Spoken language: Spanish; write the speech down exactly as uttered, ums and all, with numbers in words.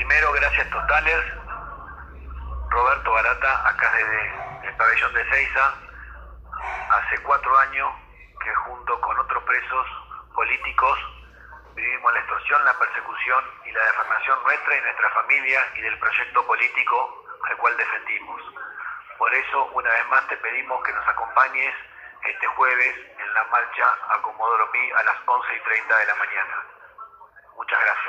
Primero, gracias totales. Roberto Barata, acá desde el pabellón de Ezeiza, hace cuatro años que junto con otros presos políticos vivimos la extorsión, la persecución y la defamación nuestra y nuestra familia y del proyecto político al cual defendimos. Por eso, una vez más te pedimos que nos acompañes este jueves en la marcha a Comodoro Pi a las once y treinta de la mañana. Muchas gracias.